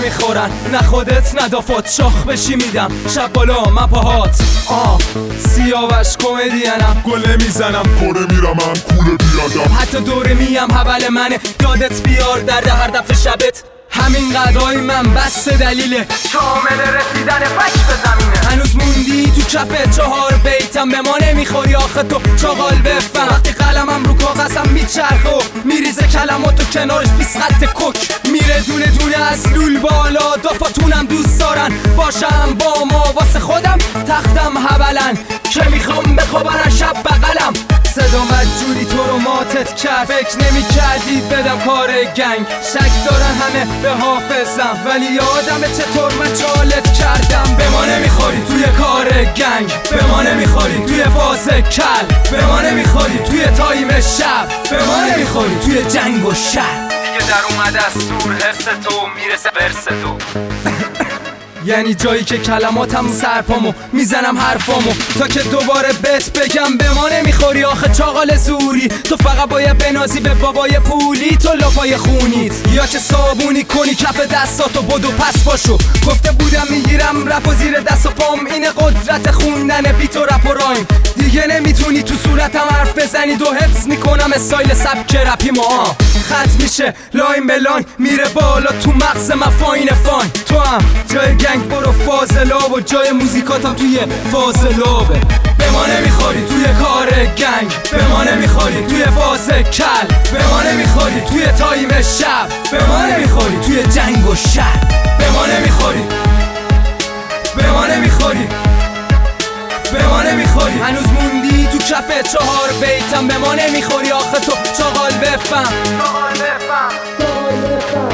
نمیخورن، نه خودت نه دافات شاخ بشی میدم شب بالا من پاهات سیاوش کمدینم گله میزنم کوره میرم هم کوله بیادم حتی دوره میم حول منه یادت بیار درد هر دفعه شبت همین قدای من بس دلیله شامل رسیدن فک به زمینه هنوز موندی تو کف 4 بیتم به ما نمیخوری آخه تو چاقال بفهم وقتی قلمم رو کاغذم میچرخه و میریزه کلماتو کنارش 20 خط کوک میره دونه دونه از لول بالا دافاتونم دوست دارن باشم با ما واسه خودم تختم حولن که میخوام بخوابن شب بغلم صدام جوری تو رو ماتت کرد فکر نمی کردی بدم کار گنگ شک دارن همه به حافظم ولی یادم چطور من چالت کردم به ما نمیخوری توی کار گنگ به ما نمیخوری توی فاز کل به ما نمیخوری توی تایم شب به ما نمیخوری توی جنگ و شب دیگه در اومده از دور حس تو میرسه ورس تو یعنی جایی که کلماتم سرپامو میزنم حرفامو تا که دوباره بهت بگم به ما نمیخوری آخه چاقال زوری تو فقط باید بنازی به بابای پولی تو لاپای خونیت یا که صابونی کنی کف دستاتو بدو پس باشو گفته بودم میگیرم رپ و زیر دست و پام اینه قدرت خوندن بیت و رپ و رایم دیگه نمیتونی تو صورتم حرف بزنی دو حفظ میکنم استایل سبک رپی ما خط میشه لاین به لاین میره بالا تو مغز من فاین فاین تو هم جای گنگ برو فاضلاب و جای موزیکاتم توی فاضلابه به ما نمیخوری توی کار گنگ به ما نمیخوری توی فاز کل به ما نمیخوری توی تایم شب به ما نمیخوری توی جنگ و شب به ما نمیخوری به ما نمیخوری به ما نمیخوری هنوز موندی تو کف 4 بیتم به ما نمیخوری آخه تو چاقال بفهم